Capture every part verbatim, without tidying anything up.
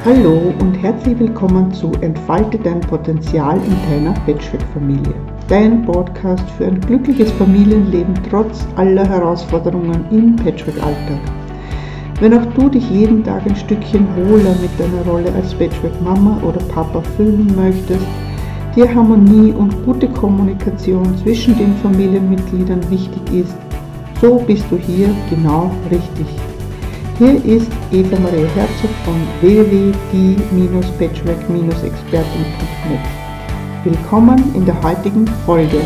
Hallo und herzlich willkommen zu Entfalte dein Potenzial in deiner Patchwork-Familie. Dein Podcast für ein glückliches Familienleben trotz aller Herausforderungen im Patchwork-Alltag. Wenn auch du dich jeden Tag ein Stückchen wohler mit deiner Rolle als Patchwork-Mama oder Papa fühlen möchtest, dir Harmonie und gute Kommunikation zwischen den Familienmitgliedern wichtig ist, so bist du hier genau richtig. Hier ist Eva Maria Herzog von w w w punkt die patchwork expertin punkt net. Willkommen in der heutigen Folge.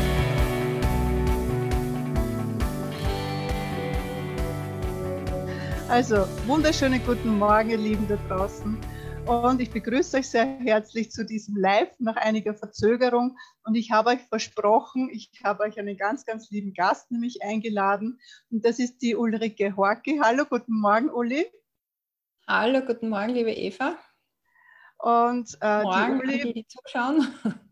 Also, wunderschönen guten Morgen, ihr Lieben da draußen. Und ich begrüße euch sehr herzlich zu diesem Live nach einiger Verzögerung. Und ich habe euch versprochen, ich habe euch einen ganz, ganz lieben Gast nämlich eingeladen. Und das ist die Ulrike Horki. Hallo, guten Morgen, Uli. Hallo, guten Morgen, liebe Eva. Und äh, Morgen, die Uli, die, die zuschauen.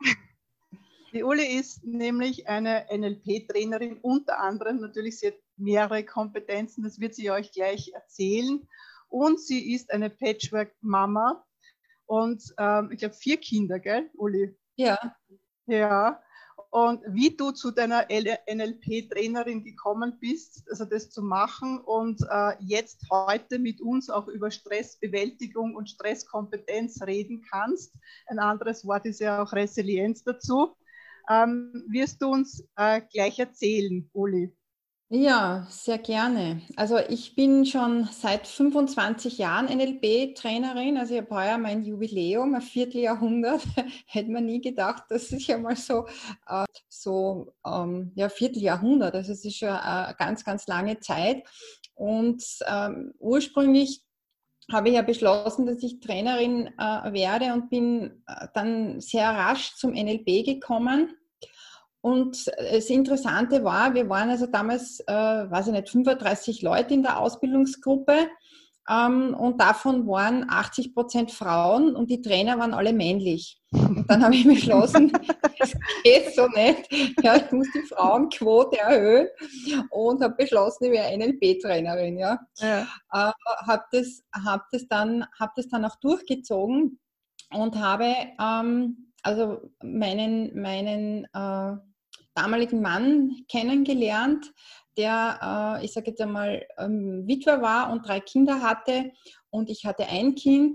Die Uli ist nämlich eine N L P-Trainerin, unter anderem natürlich, sie hat mehrere Kompetenzen, das wird sie euch gleich erzählen. Und sie ist eine Patchwork-Mama und ähm, ich glaube vier Kinder, gell, Uli? Ja. Ja. Und wie du zu deiner N L P-Trainerin gekommen bist, also das zu machen und äh, jetzt heute mit uns auch über Stressbewältigung und Stresskompetenz reden kannst, ein anderes Wort ist ja auch Resilienz dazu, ähm, wirst du uns äh, gleich erzählen, Uli. Ja, sehr gerne. Also ich bin schon seit fünfundzwanzig Jahren N L P-Trainerin, also ich habe heuer mein Jubiläum, ein Vierteljahrhundert. Hätte man nie gedacht, dass ich einmal so, äh, so ähm, ja, Vierteljahrhundert, also es ist schon eine ganz, ganz lange Zeit. Und ähm, ursprünglich habe ich ja beschlossen, dass ich Trainerin äh, werde und bin äh, dann sehr rasch zum N L P gekommen. Und das Interessante war, wir waren also damals, äh, weiß ich nicht, fünfunddreißig Leute in der Ausbildungsgruppe ähm, und davon waren achtzig Prozent Frauen und die Trainer waren alle männlich. Und dann habe ich beschlossen, das geht so nicht, ja, ich muss die Frauenquote erhöhen und habe beschlossen, ich wäre N L P-Trainerin. Ja. Ja. Äh, habe das, hab das, hab das dann auch durchgezogen und habe ähm, also meinen, meinen äh, damaligen Mann kennengelernt, der, äh, ich sage jetzt einmal, ähm, Witwer war und drei Kinder hatte und ich hatte ein Kind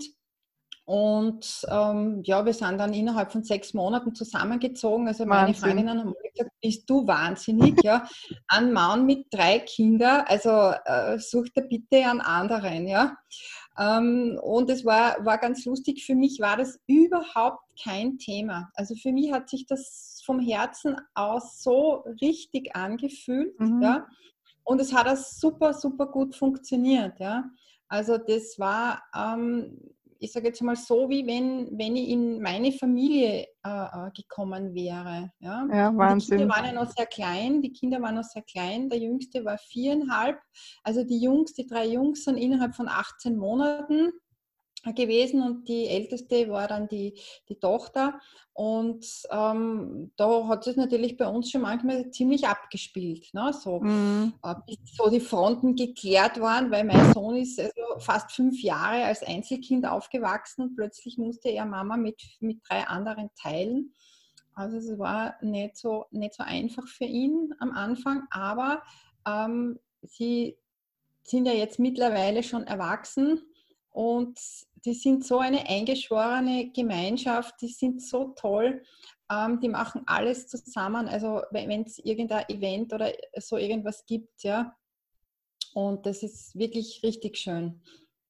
und ähm, ja, wir sind dann innerhalb von sechs Monaten zusammengezogen. Also meine Wahnsinn. Freundinnen haben gesagt, bist du wahnsinnig, ja? Ein Mann mit drei Kindern, also äh, such dir bitte einen anderen, ja. Ähm, und es war, war ganz lustig, für mich war das überhaupt kein Thema. Also für mich hat sich das vom Herzen aus so richtig angefühlt, mhm. ja. Und es hat das super, super gut funktioniert, ja. Also das war, ähm, ich sage jetzt mal so, wie wenn, wenn ich in meine Familie äh, gekommen wäre. Ja? Ja, Wahnsinn. Die Kinder waren ja noch sehr klein, die Kinder waren noch sehr klein, der Jüngste war viereinhalb, also die Jungs, die drei Jungs sind innerhalb von achtzehn Monaten gewesen und die Älteste war dann die, die Tochter und ähm, da hat es natürlich bei uns schon manchmal ziemlich abgespielt, ne? So, mhm. äh, bis so die Fronten geklärt waren, weil mein Sohn ist also fast fünf Jahre als Einzelkind aufgewachsen und plötzlich musste er Mama mit, mit drei anderen teilen. Also es war nicht so, nicht so einfach für ihn am Anfang, aber ähm, sie sind ja jetzt mittlerweile schon erwachsen und die sind so eine eingeschworene Gemeinschaft, die sind so toll, ähm, die machen alles zusammen, also wenn es irgendein Event oder so irgendwas gibt, ja, und das ist wirklich richtig schön.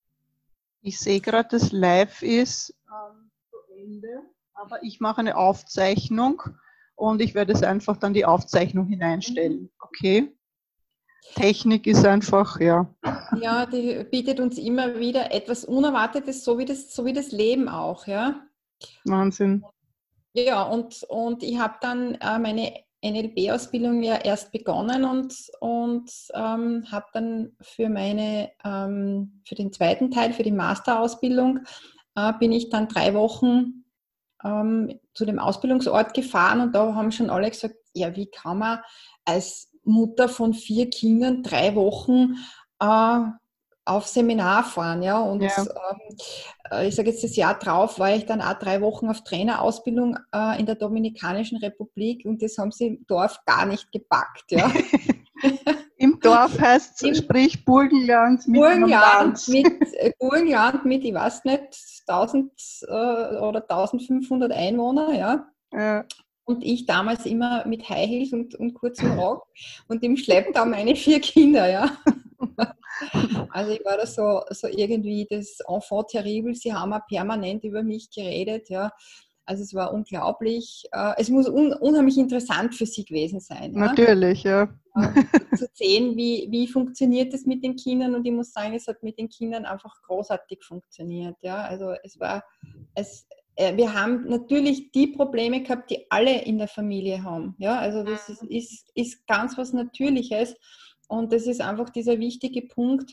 Ich sehe gerade, das Live ist ähm, zu Ende, aber ich mache eine Aufzeichnung und ich werde es einfach dann die Aufzeichnung hineinstellen, okay? Technik ist einfach, ja. Ja, die bietet uns immer wieder etwas Unerwartetes, so wie das, so wie das Leben auch, ja. Wahnsinn. Ja, und, und ich habe dann äh, meine N L P-Ausbildung ja erst begonnen und, und ähm, habe dann für meine, ähm, für den zweiten Teil, für die Masterausbildung, äh, bin ich dann drei Wochen ähm, zu dem Ausbildungsort gefahren und da haben schon alle gesagt, ja, wie kann man als Mutter von vier Kindern drei Wochen äh, auf Seminar fahren, ja, und ja. Ähm, ich sage jetzt das Jahr drauf, war ich dann auch drei Wochen auf Trainerausbildung äh, in der Dominikanischen Republik und das haben sie im Dorf gar nicht gepackt. Ja. Im Dorf heißt es, sprich Burgenland mit Burgenland mit, äh, Burgenland mit, ich weiß nicht, tausend äh, oder eintausendfünfhundert Einwohner, ja. Ja. Und ich damals immer mit High Heels und, und kurzem Rock und im Schlepptau meine vier Kinder, ja. Also ich war da so, so irgendwie das Enfant terrible, sie haben auch permanent über mich geredet, ja. Also es war unglaublich. Es muss un, unheimlich interessant für sie gewesen sein. Ja? Natürlich, ja. Zu sehen, wie, wie funktioniert es mit den Kindern und ich muss sagen, es hat mit den Kindern einfach großartig funktioniert. Ja? Also es war, es, wir haben natürlich die Probleme gehabt, die alle in der Familie haben. Ja? Also das ist, ist, ist ganz was Natürliches und das ist einfach dieser wichtige Punkt,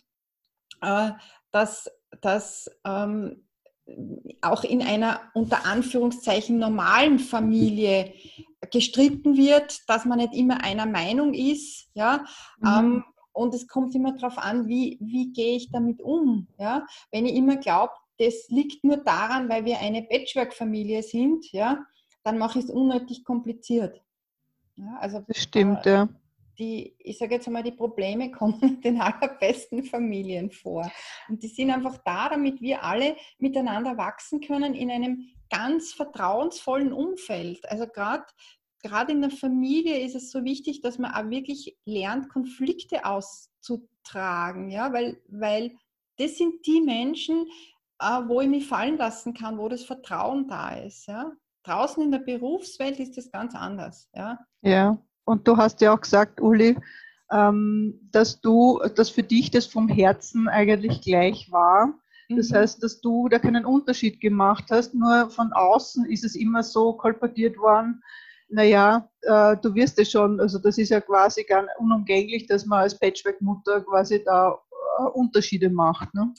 dass, dass ähm, auch in einer unter Anführungszeichen normalen Familie gestritten wird, dass man nicht immer einer Meinung ist, ja, mhm. ähm, und es kommt immer darauf an, wie, wie gehe ich damit um, ja, wenn ich immer glaube, das liegt nur daran, weil wir eine Patchwork-Familie sind, ja, dann mache ich es unnötig kompliziert. Ja, also, das stimmt, äh, ja. Die, ich sage jetzt einmal, die Probleme kommen in den allerbesten Familien vor. Und die sind einfach da, damit wir alle miteinander wachsen können in einem ganz vertrauensvollen Umfeld. Also gerade gerade in der Familie ist es so wichtig, dass man auch wirklich lernt, Konflikte auszutragen. Ja? Weil, weil das sind die Menschen, wo ich mich fallen lassen kann, wo das Vertrauen da ist. Ja? Draußen in der Berufswelt ist das ganz anders. Ja. Ja. Und du hast ja auch gesagt, Uli, ähm, dass du, dass für dich das vom Herzen eigentlich gleich war. Das mhm. heißt, dass du da keinen Unterschied gemacht hast, nur von außen ist es immer so kolportiert worden, naja, äh, du wirst es schon, also das ist ja quasi gar unumgänglich, dass man als Patchwork-Mutter quasi da äh, Unterschiede macht. Ne?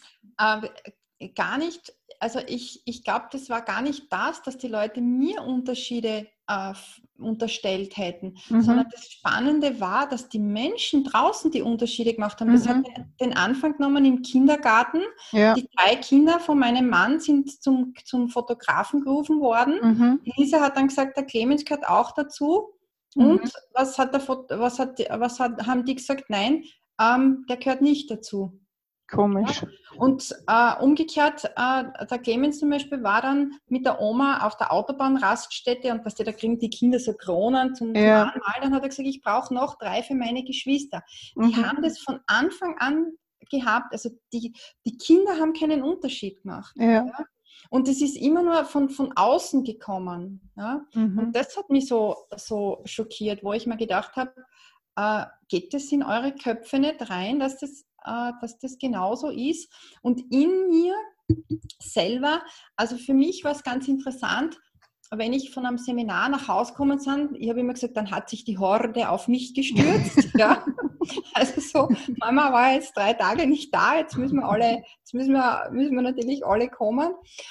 Äh, gar nicht. Also ich, ich glaube, das war gar nicht das, dass die Leute mir Unterschiede äh, unterstellt hätten, mhm. sondern das Spannende war, dass die Menschen draußen die Unterschiede gemacht haben. Das mhm. hat den Anfang genommen im Kindergarten. Ja. Die drei Kinder von meinem Mann sind zum, zum Fotografen gerufen worden. Mhm. Lisa hat dann gesagt, der Clemens gehört auch dazu. Mhm. Und was, hat der Foto, was, hat, was hat, haben die gesagt? Nein, ähm, der gehört nicht dazu. Komisch. Ja. Und äh, umgekehrt, äh, der Clemens zum Beispiel war dann mit der Oma auf der Autobahnraststätte und was die, da kriegen die Kinder so Kronen zum, ja. zum Anmalen. Dann hat er gesagt, ich brauche noch drei für meine Geschwister. Die mhm. haben das von Anfang an gehabt. Also die, die Kinder haben keinen Unterschied gemacht. Ja. Ja. Und es ist immer nur von, von außen gekommen. Ja. Mhm. Und das hat mich so, so schockiert, wo ich mir gedacht habe, äh, geht das in eure Köpfe nicht rein, dass das dass das genauso ist. Und in mir selber, also für mich war es ganz interessant, wenn ich von einem Seminar nach Hause gekommen bin, ich habe immer gesagt, dann hat sich die Horde auf mich gestürzt. Ja. Also so, Mama war jetzt drei Tage nicht da, jetzt müssen wir alle, jetzt müssen wir, müssen wir natürlich alle kommen.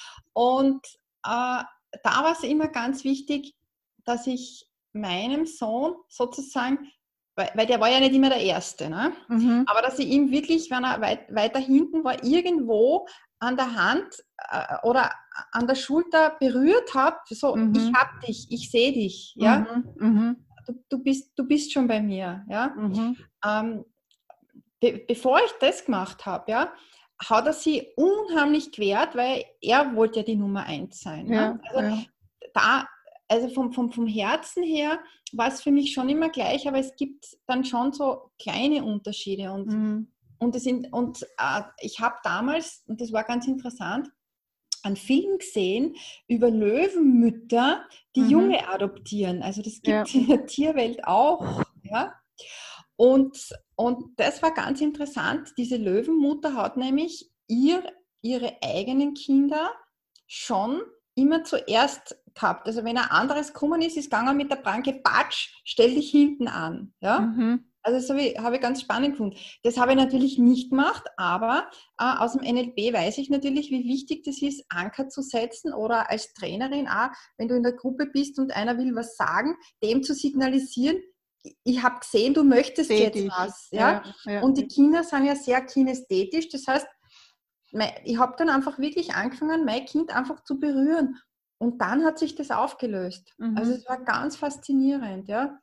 Und äh, da war es immer ganz wichtig, dass ich meinem Sohn sozusagen, Weil, weil der war ja nicht immer der Erste, ne? Mhm. Aber dass ich ihn wirklich, wenn er weit, weiter hinten war, irgendwo an der Hand äh, oder an der Schulter berührt habe, so, mhm. ich hab dich, ich sehe dich, ja? Mhm. Mhm. Du, du, bist, du bist schon bei mir, ja? Mhm. Ähm, be, bevor ich das gemacht habe, ja, hat er sie unheimlich gewehrt, weil er wollte ja die Nummer eins sein. Ja, ne? Also ja. da Also vom, vom, vom Herzen her war es für mich schon immer gleich, aber es gibt dann schon so kleine Unterschiede. Und, mhm. und, das sind, und äh, ich habe damals, und das war ganz interessant, einen Film gesehen über Löwenmütter, die mhm. Junge adoptieren. Also das gibt es ja. in der Tierwelt auch. Ja? Und, und das war ganz interessant. Diese Löwenmutter hat nämlich ihr, ihre eigenen Kinder schon immer zuerst gehabt. Also wenn ein anderes gekommen ist, ist gegangen mit der Pranke, Patsch, stell dich hinten an. Ja? Mhm. Also das habe ich, habe ich ganz spannend gefunden. Das habe ich natürlich nicht gemacht, aber äh, aus dem N L P weiß ich natürlich, wie wichtig das ist, Anker zu setzen oder als Trainerin auch, wenn du in der Gruppe bist und einer will was sagen, dem zu signalisieren, ich habe gesehen, du möchtest Ästhetisch. jetzt was. Ja? Ja, ja. Und die Kinder sind ja sehr kinästhetisch, das heißt, ich habe dann einfach wirklich angefangen, mein Kind einfach zu berühren. Und dann hat sich das aufgelöst. Mhm. Also es war ganz faszinierend, ja.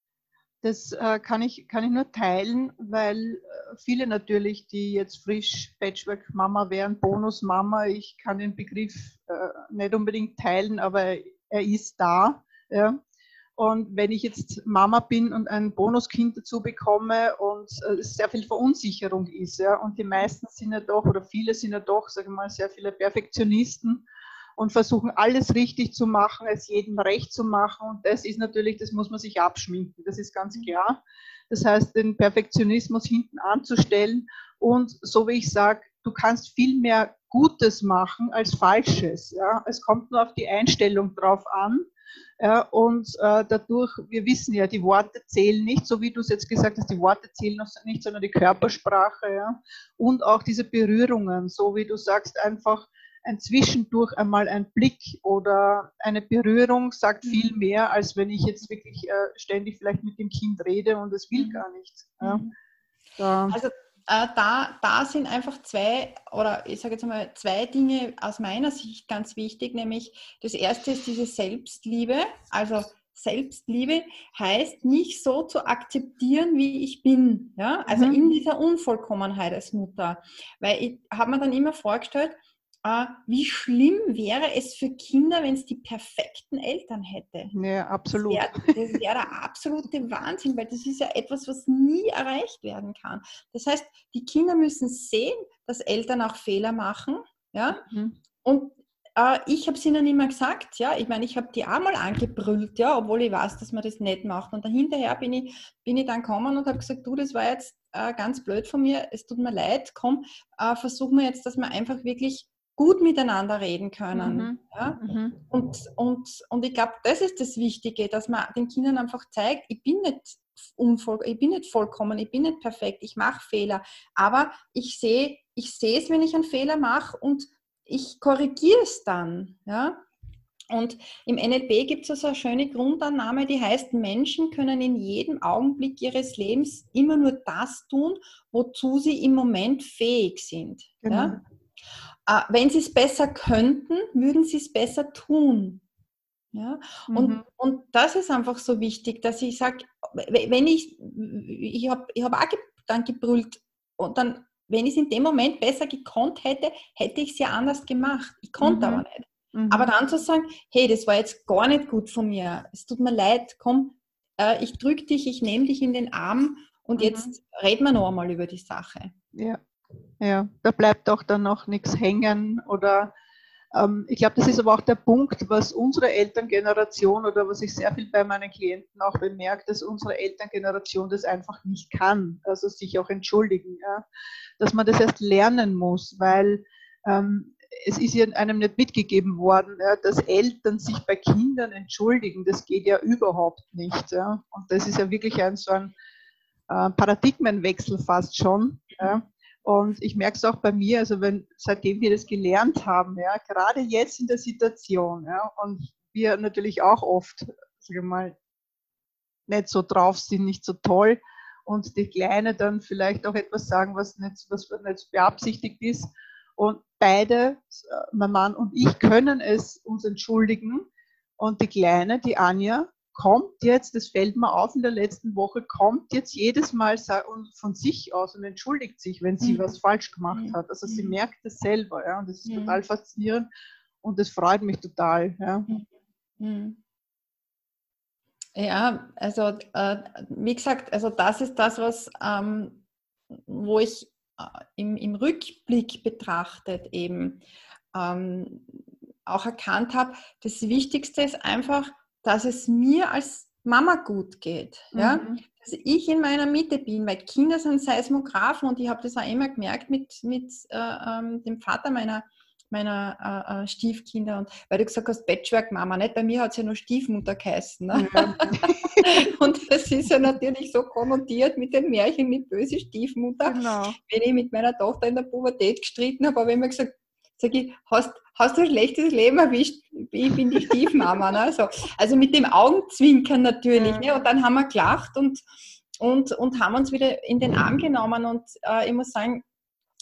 Das äh, kann ich, kann ich nur teilen, weil äh, viele natürlich, die jetzt frisch Patchwork-Mama wären, Bonus-Mama, ich kann den Begriff äh, nicht unbedingt teilen, aber er ist da. Ja. Und wenn ich jetzt Mama bin und ein Bonuskind dazu bekomme und äh, sehr viel Verunsicherung ist, ja, und die meisten sind ja doch, oder viele sind ja doch, sage ich mal, sehr viele Perfektionisten und versuchen alles richtig zu machen, es jedem recht zu machen. Und das ist natürlich, das muss man sich abschminken, das ist ganz klar. Das heißt, den Perfektionismus hinten anzustellen und so wie ich sage, du kannst viel mehr Gutes machen als Falsches. Ja. Es kommt nur auf die Einstellung drauf an. Ja, und äh, dadurch, wir wissen ja, die Worte zählen nicht, so wie du es jetzt gesagt hast, die Worte zählen nicht, sondern die Körpersprache, ja, und auch diese Berührungen, so wie du sagst, einfach ein Zwischendurch einmal ein Blick oder eine Berührung sagt viel mehr, als wenn ich jetzt wirklich äh, ständig vielleicht mit dem Kind rede und es will gar nicht. Ja. Da. Also äh, da, da sind einfach zwei, oder ich sage jetzt mal zwei Dinge aus meiner Sicht ganz wichtig, nämlich das erste ist diese Selbstliebe, also Selbstliebe heißt, mich so zu akzeptieren, wie ich bin, ja, also mhm. in dieser Unvollkommenheit als Mutter, weil ich habe mir dann immer vorgestellt, Uh, wie schlimm wäre es für Kinder, wenn es die perfekten Eltern hätte. Ja, absolut. Das wäre wär der absolute Wahnsinn, weil das ist ja etwas, was nie erreicht werden kann. Das heißt, die Kinder müssen sehen, dass Eltern auch Fehler machen. Ja? Mhm. Und uh, ich habe es ihnen immer gesagt, ja, ich meine, ich habe die auch mal angebrüllt, ja, obwohl ich weiß, dass man das nicht macht. Und dahinterher bin ich, bin ich dann gekommen und habe gesagt, du, das war jetzt uh, ganz blöd von mir, es tut mir leid, komm, uh, versuchen wir jetzt, dass wir einfach wirklich gut miteinander reden können. Mhm. Ja? Mhm. Und, und, und ich glaube, das ist das Wichtige, dass man den Kindern einfach zeigt, ich bin nicht unvoll, ich bin nicht vollkommen, ich bin nicht perfekt, ich mache Fehler, aber ich sehe ich sehe es, wenn ich einen Fehler mache und ich korrigiere es dann. Ja? Und im N L P gibt es so eine schöne Grundannahme, die heißt, Menschen können in jedem Augenblick ihres Lebens immer nur das tun, wozu sie im Moment fähig sind. Genau. Ja? Wenn sie es besser könnten, würden sie es besser tun. Ja? Mhm. Und, und das ist einfach so wichtig, dass ich sage, wenn ich, ich habe ich hab auch dann gebrüllt und dann, wenn ich es in dem Moment besser gekonnt hätte, hätte ich es ja anders gemacht. Ich konnte mhm. aber nicht. Mhm. Aber dann zu sagen, hey, das war jetzt gar nicht gut von mir, es tut mir leid, komm, äh, ich drücke dich, ich nehme dich in den Arm und mhm. jetzt reden wir noch einmal über die Sache. Ja. Ja, da bleibt auch dann noch nichts hängen oder ähm, ich glaube, das ist aber auch der Punkt, was unsere Elterngeneration oder was ich sehr viel bei meinen Klienten auch bemerke, dass unsere Elterngeneration das einfach nicht kann, also sich auch entschuldigen, ja? Dass man das erst lernen muss, weil ähm, es ist ja einem nicht mitgegeben worden, ja, dass Eltern sich bei Kindern entschuldigen, das geht ja überhaupt nicht, ja? Und das ist ja wirklich ein so ein äh, Paradigmenwechsel fast schon, ja? Und ich merke es auch bei mir, also wenn, seitdem wir das gelernt haben, ja, gerade jetzt in der Situation, ja, und wir natürlich auch oft, sage ich mal, nicht so drauf sind, nicht so toll, und die Kleine dann vielleicht auch etwas sagen, was nicht, was nicht beabsichtigt ist. Und beide, mein Mann und ich, können es uns entschuldigen. Und die Kleine, die Anja, kommt jetzt, das fällt mir auf in der letzten Woche, kommt jetzt jedes Mal von sich aus und entschuldigt sich, wenn sie mhm. was falsch gemacht hat. Also sie merkt es selber, ja, und das ist mhm. total faszinierend und das freut mich total. Ja, mhm. ja also äh, wie gesagt, also das ist das, was ähm, wo ich äh, im, im Rückblick betrachtet eben ähm, auch erkannt habe, das Wichtigste ist einfach, dass es mir als Mama gut geht, ja? Mhm. Dass ich in meiner Mitte bin, weil Kinder sind Seismographen und ich habe das auch immer gemerkt mit, mit äh, ähm, dem Vater meiner, meiner äh, Stiefkinder und weil du gesagt hast, Patchwork-Mama, nicht? Bei mir hat es ja nur Stiefmutter geheißen. Ne? Ja. Und das ist ja natürlich so konnotiert mit den Märchen mit böse Stiefmutter. Genau. Wenn ich mit meiner Tochter in der Pubertät gestritten habe, habe ich immer gesagt, sag ich, hast, hast du ein schlechtes Leben erwischt? Ich bin die Stiefmama. Ne? So. Also mit dem Augenzwinkern natürlich. Ja. Ne? Und dann haben wir gelacht und, und, und haben uns wieder in den Arm genommen. Und äh, ich muss sagen,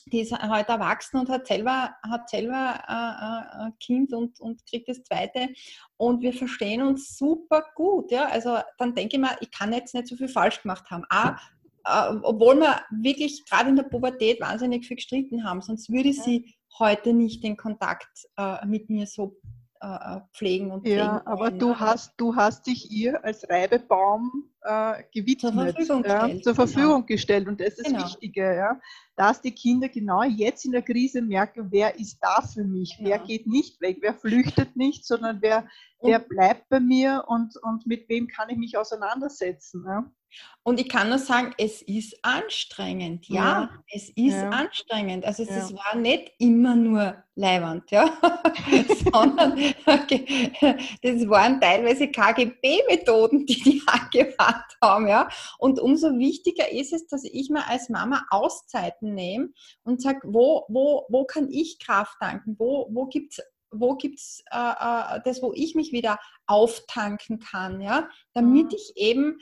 die ist heute erwachsen und hat selber, hat selber äh, ein Kind und, und kriegt das zweite. Und wir verstehen uns super gut. Ja? Also dann denke ich mir, ich kann jetzt nicht so viel falsch gemacht haben. Auch, äh, obwohl wir wirklich gerade in der Pubertät wahnsinnig viel gestritten haben. Sonst würde sie heute nicht den Kontakt äh, mit mir so äh, pflegen und pflegen. Ja, aber wollen, du ja. hast, du hast dich ihr als Reibebaum äh, gewidmet, Zur Verfügung ja, gestellt, zur Verfügung genau. gestellt. Und das ist das Genau. Wichtige, ja, dass die Kinder genau jetzt in der Krise merken, wer ist da für mich, Ja. wer geht nicht weg, wer flüchtet nicht, sondern wer, Und- wer bleibt bei mir und, und mit wem kann ich mich auseinandersetzen. Ja. Und ich kann nur sagen, es ist anstrengend. Ja, Ja, es ist ja. anstrengend. Also es, Ja. es war nicht immer nur leiwand, ja, sondern okay, das waren teilweise K G B-Methoden, die die angewandt haben. Ja. Und umso wichtiger ist es, dass ich mir als Mama Auszeiten nehme und sage, wo, wo, wo kann ich Kraft tanken? Wo, wo gibt es wo gibt's, äh, äh, das, wo ich mich wieder auftanken kann, ja, damit Mhm. ich eben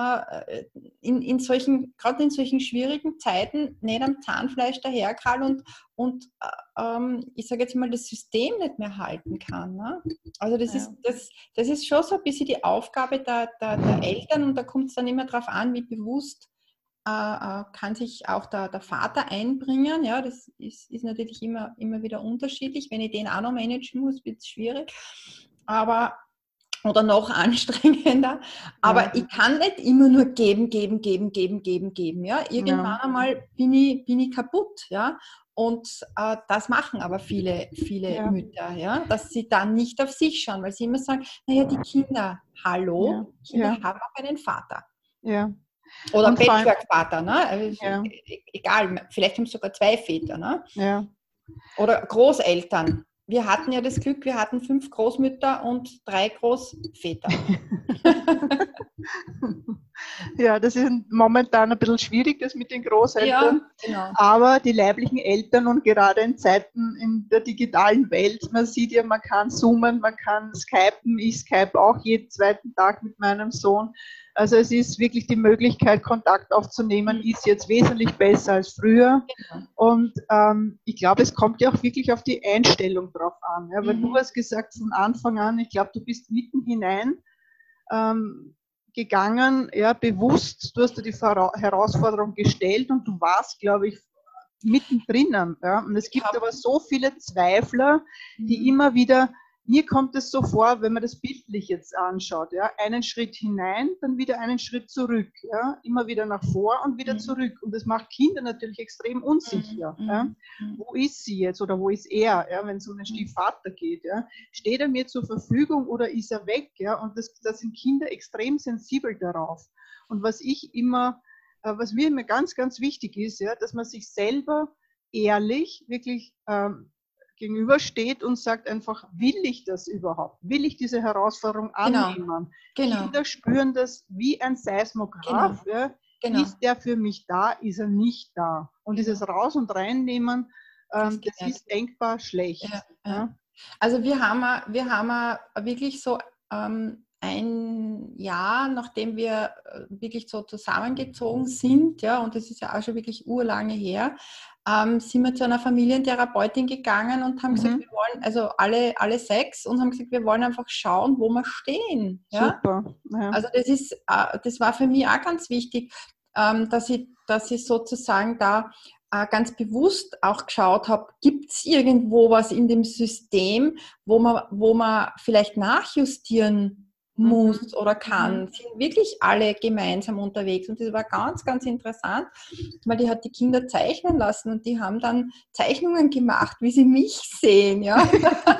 In, in solchen, gerade in solchen schwierigen Zeiten nicht am Zahnfleisch daherkrall und, und ähm, ich sage jetzt mal, das System nicht mehr halten kann. Ne? Also das, Ja. ist, das, das ist schon so ein bisschen die Aufgabe der, der, der Eltern und da kommt es dann immer darauf an, wie bewusst äh, kann sich auch der, der Vater einbringen. Ja, das ist, ist natürlich immer, immer wieder unterschiedlich. Wenn ich den auch noch managen muss, wird es schwierig. Aber oder noch anstrengender. Aber Ja. ich kann nicht immer nur geben, geben, geben, geben, geben, geben. Ja? Irgendwann Ja. einmal bin ich, bin ich kaputt. Ja? Und äh, das machen aber viele, viele Ja. Mütter, ja? Dass sie dann nicht auf sich schauen, weil sie immer sagen, naja, die Kinder, hallo, Ja. Kinder Ja. haben auch einen Vater. Ja. Oder Und vor allem- Patchwork-Vater, ne? Also, Ja. e- egal, vielleicht haben sie sogar zwei Väter. Ne? Ja. Oder Großeltern. Wir hatten ja das Glück, wir hatten fünf Großmütter und drei Großväter. Ja, das ist momentan ein bisschen schwierig, das mit den Großeltern. Ja, genau. Aber die leiblichen Eltern und gerade in Zeiten in der digitalen Welt, man sieht ja, man kann zoomen, man kann skypen. Ich skype auch jeden zweiten Tag mit meinem Sohn. Also es ist wirklich die Möglichkeit, Kontakt aufzunehmen, ist jetzt wesentlich besser als früher. Genau. Und ähm, ich glaube, es kommt ja auch wirklich auf die Einstellung drauf an. Ja, weil Mhm. du hast gesagt von Anfang an, ich glaube, du bist mitten hinein ähm, gegangen, ja, bewusst, du hast dir die Vera- Herausforderung gestellt und du warst, glaube ich, mittendrin. Ja. Und es gibt hab- aber so viele Zweifler, die Mhm. immer wieder, mir kommt es so vor, wenn man das bildlich jetzt anschaut, ja, einen Schritt hinein, dann wieder einen Schritt zurück, ja, immer wieder nach vor und wieder Mhm. zurück. Und das macht Kinder natürlich extrem unsicher. Mhm. Ja. Mhm. Wo ist sie jetzt oder wo ist er, ja, wenn es um den Stiefvater geht? Ja? Steht er mir zur Verfügung oder ist er weg? Ja? Und das, da sind Kinder extrem sensibel darauf. Und was ich immer, äh, was mir immer ganz, ganz wichtig ist, ja, dass man sich selber ehrlich wirklich ähm, gegenübersteht und sagt einfach, will ich das überhaupt? Will ich diese Herausforderung Genau. annehmen? Genau. Kinder spüren das wie ein Seismograph. Ja? Genau. Ist der für mich da? Ist er nicht da? Und Genau. dieses Raus- und Reinnehmen, ähm, Das das geht ist denkbar schlecht. Ja, Ja. ja. Also wir haben, a- wir haben a wirklich so ähm, ein Jahr, nachdem wir äh, wirklich so zusammengezogen sind, ja, und das ist ja auch schon wirklich urlange her, ähm, sind wir zu einer Familientherapeutin gegangen und haben Mhm. gesagt, wir wollen, also alle, alle sechs, und haben gesagt, wir wollen einfach schauen, wo wir stehen. Ja? Super. Ja. Also das ist, äh, das war für mich auch ganz wichtig, ähm, dass ich, dass ich sozusagen da äh, ganz bewusst auch geschaut habe, gibt es irgendwo was in dem System, wo man, wo man vielleicht nachjustieren muss oder kann. Mhm. Sind wirklich alle gemeinsam unterwegs. Und das war ganz, ganz interessant, weil die hat die Kinder zeichnen lassen und die haben dann Zeichnungen gemacht, wie sie mich sehen. Ja?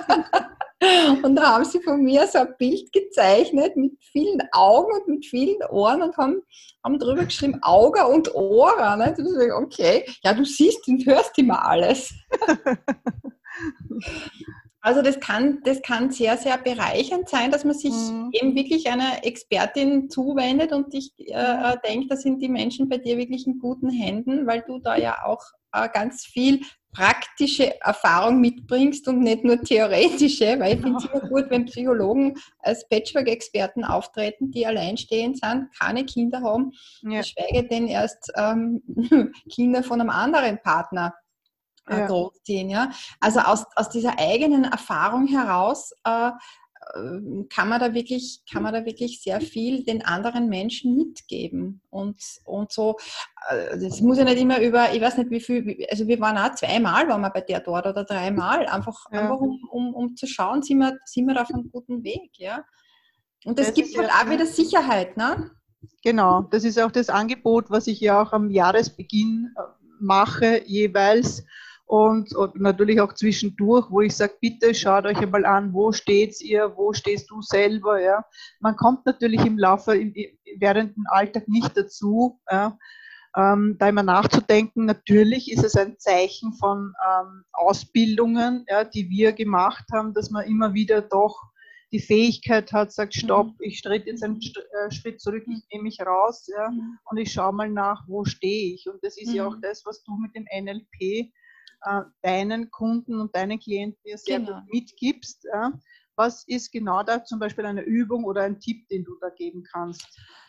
Und da haben sie von mir so ein Bild gezeichnet mit vielen Augen und mit vielen Ohren und haben, haben drüber geschrieben, Auge und Ohren. Ne? Okay, ja, du siehst und hörst immer alles. Also das kann, das kann sehr, sehr bereichernd sein, dass man sich Mhm. eben wirklich einer Expertin zuwendet und ich äh, denke, da sind die Menschen bei dir wirklich in guten Händen, weil du da ja auch äh, ganz viel praktische Erfahrung mitbringst und nicht nur theoretische, weil ich finde es immer gut, wenn Psychologen als Patchwork-Experten auftreten, die alleinstehend sind, keine Kinder haben, Ja. geschweige denn erst ähm, Kinder von einem anderen Partner äh, Ja. großziehen. Ja? Also aus, aus dieser eigenen Erfahrung heraus äh, kann man da wirklich, kann man da wirklich sehr viel den anderen Menschen mitgeben. Und, und so, das muss ja nicht immer über, ich weiß nicht wie viel, also wir waren auch zweimal, waren wir bei der dort oder dreimal, einfach, Ja. einfach um, um, um zu schauen, sind wir, sind wir auf einem guten Weg. Ja? Und das, Das gibt ist halt ja, auch wieder Sicherheit. Ne? genau, das ist auch das Angebot, was ich ja auch am Jahresbeginn mache, jeweils. Und, und natürlich auch zwischendurch, wo ich sage, bitte schaut euch einmal an, wo steht ihr, wo stehst du selber. Ja. Man kommt natürlich im Laufe, im, während dem Alltag nicht dazu, ja, ähm, da immer nachzudenken. Natürlich ist es ein Zeichen von ähm, Ausbildungen, ja, die wir gemacht haben, dass man immer wieder doch die Fähigkeit hat, sagt, stopp, ich schritt jetzt einen Schritt zurück, ich nehme mich raus, ja, und ich schaue mal nach, wo stehe ich. Und das ist ja auch das, was du mit dem N L P äh, deinen Kunden und deinen Klienten ja sehr Genau. gut mitgibst. Ja. Was ist genau da zum Beispiel eine Übung oder ein Tipp, den du da geben kannst?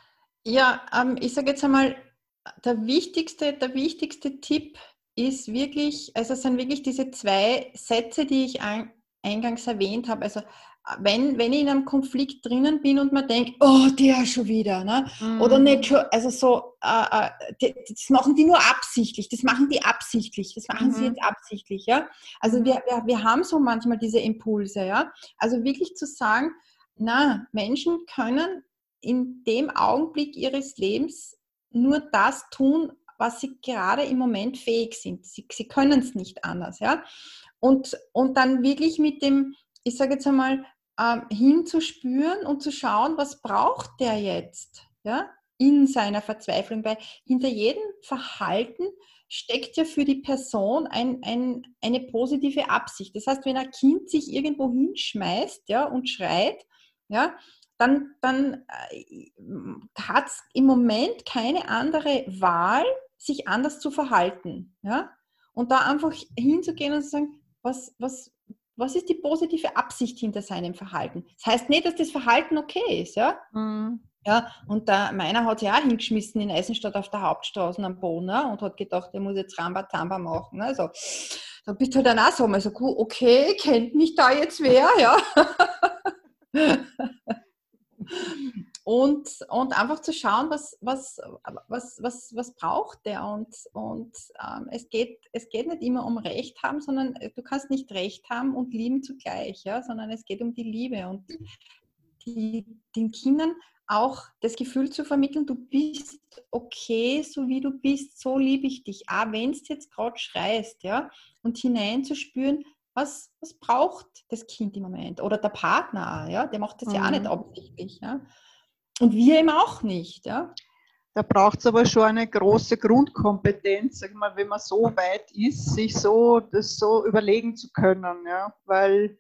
Ja, ähm, ich sage jetzt einmal, der wichtigste, der wichtigste Tipp ist wirklich, also es sind wirklich diese zwei Sätze, die ich ein, eingangs erwähnt habe. Also wenn, wenn ich in einem Konflikt drinnen bin und man denkt, oh, der schon wieder, ne? Mhm. Oder nicht schon, also so, äh, die, das machen die nur absichtlich, das machen die absichtlich, das machen mhm. sie jetzt absichtlich, ja. Also mhm. wir, wir, wir haben so manchmal diese Impulse, ja. Also wirklich zu sagen, na, Menschen können in dem Augenblick ihres Lebens nur das tun, was sie gerade im Moment fähig sind. Sie, sie können es nicht anders, ja. Und, und dann wirklich mit dem, ich sage jetzt einmal, ähm, hinzuspüren und zu schauen, was braucht der jetzt, ja, in seiner Verzweiflung, weil hinter jedem Verhalten steckt ja für die Person ein, ein, eine positive Absicht. Das heißt, wenn ein Kind sich irgendwo hinschmeißt, ja, und schreit, ja, dann, dann äh, hat es im Moment keine andere Wahl, sich anders zu verhalten. Ja? Und da einfach hinzugehen und zu sagen, was, was, was ist die positive Absicht hinter seinem Verhalten? Das heißt nicht, dass das Verhalten okay ist. Ja? Mhm. Ja, und da, meiner hat sich auch hingeschmissen in Eisenstadt auf der Hauptstraße am Boden, ne? Und hat gedacht, er muss jetzt Ramba-Zamba machen. Also, da bist du dann auch so mal so, okay, kennt mich da jetzt wer? Ja. Und, und einfach zu schauen, was, was, was, was, was braucht der. Und, und ähm, es, geht, es geht nicht immer um Recht haben, sondern du kannst nicht Recht haben und lieben zugleich, ja? Sondern es geht um die Liebe und die, den Kindern auch das Gefühl zu vermitteln, du bist okay, so wie du bist, so liebe ich dich, auch wenn es jetzt gerade schreist, ja? Und hineinzuspüren, was, was braucht das Kind im Moment? Oder der Partner, ja? Der macht das mhm. ja auch nicht absichtlich. Ja? Und wir eben auch nicht. Ja? Da braucht es aber schon eine große Grundkompetenz, sag mal, wenn man so weit ist, sich so das so überlegen zu können. Ja? Weil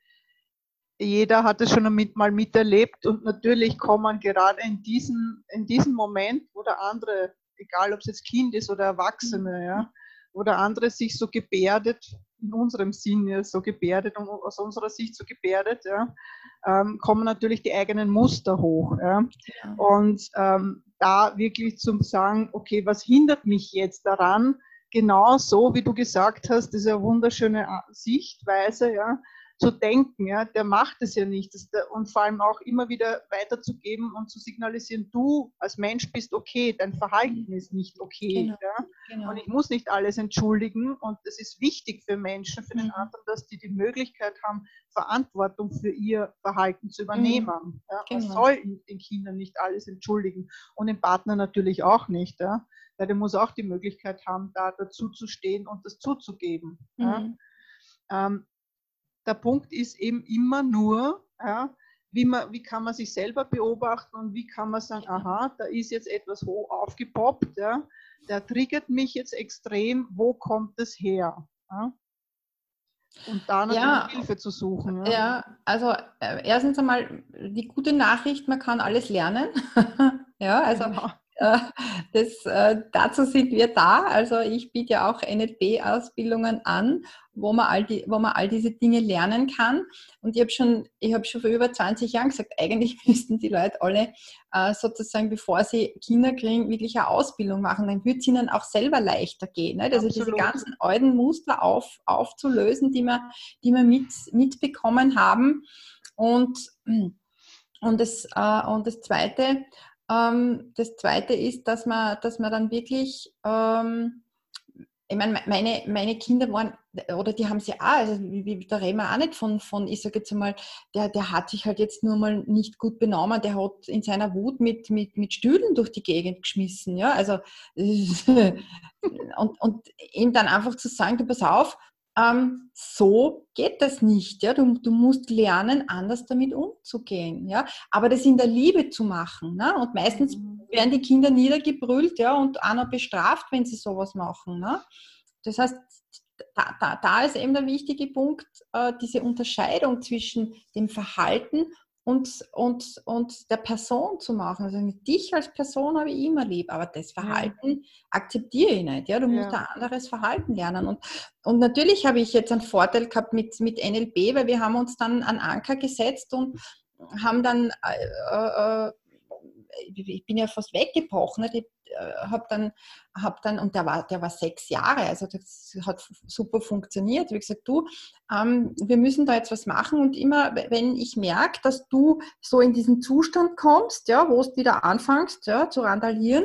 jeder hat es schon mit, mal miterlebt und natürlich kommen gerade in diesen, in diesem Moment, wo der andere, egal ob es jetzt Kind ist oder Erwachsene, ja, wo der andere sich so gebärdet, in unserem Sinne so gebärdet und aus unserer Sicht so gebärdet, ja, ähm, kommen natürlich die eigenen Muster hoch. Ja. Ja. Und ähm, da wirklich zu sagen, okay, was hindert mich jetzt daran, genau so, wie du gesagt hast, das ist eine wunderschöne Sichtweise, ja, zu denken, ja, der macht es ja nicht. Das, und vor allem auch immer wieder weiterzugeben und zu signalisieren, du als Mensch bist okay, dein Verhalten ist nicht okay. Genau, ja? genau. Und ich muss nicht alles entschuldigen. Und es ist wichtig für Menschen, für den anderen, dass die die Möglichkeit haben, Verantwortung für ihr Verhalten zu übernehmen. Mhm. Ja? Man Genau. soll den Kindern nicht alles entschuldigen und den Partner natürlich auch nicht. Ja? Weil der muss auch die Möglichkeit haben, da dazu zu stehen und das zuzugeben. Mhm. Ja? Ähm, Der Punkt ist eben immer nur, ja, wie, man, wie kann man sich selber beobachten und wie kann man sagen, aha, da ist jetzt etwas hoch aufgepoppt, ja, der triggert mich jetzt extrem, wo kommt es her? Ja? Und da natürlich ja, Hilfe zu suchen. Ja, ja also äh, erstens einmal die gute Nachricht, man kann alles lernen. ja, also genau. äh, das, äh, dazu sind wir da. Also ich biete ja auch N L P-Ausbildungen an, wo man, all die, wo man all diese Dinge lernen kann. Und ich habe schon, ich habe schon vor über zwanzig Jahren gesagt, eigentlich müssten die Leute alle äh, sozusagen, bevor sie Kinder kriegen, wirklich eine Ausbildung machen. Dann wird es ihnen auch selber leichter gehen. Ne? Also Absolut. diese ganzen alten Muster auf, aufzulösen, die wir, die wir mit, mitbekommen haben. Und, und, das, äh, und das Zweite, ähm, das Zweite ist, dass man, dass man dann wirklich, ähm, ich meine, meine, meine Kinder waren, oder die haben sie auch, also wie, da reden wir auch nicht von, von ich sage jetzt mal, der, der hat sich halt jetzt nur mal nicht gut benommen, der hat in seiner Wut mit, mit, mit Stühlen durch die Gegend geschmissen, ja, also und, und ihm dann einfach zu sagen, du pass auf, ähm, so geht das nicht, ja, du, du musst lernen, anders damit umzugehen, ja, aber das in der Liebe zu machen, ne? Und meistens werden die Kinder niedergebrüllt, ja, und auch noch bestraft, wenn sie sowas machen, ne? Das heißt, da, da, da ist eben der wichtige Punkt, äh, diese Unterscheidung zwischen dem Verhalten und, und, und der Person zu machen. Also dich als Person habe ich immer lieb, aber das Verhalten ja. akzeptiere ich nicht. Ja? Du musst ja. ein anderes Verhalten lernen. Und, und natürlich habe ich jetzt einen Vorteil gehabt mit, mit N L P, weil wir haben uns dann an Anker gesetzt und haben dann äh, äh, ich bin ja fast weggebrochen. Ich habe dann, hab dann, und der war, der war sechs Jahre, also das hat super funktioniert. Wie gesagt, du, ähm, wir müssen da jetzt was machen und immer, wenn ich merke, dass du so in diesen Zustand kommst, ja, wo du wieder anfängst, ja, zu randalieren,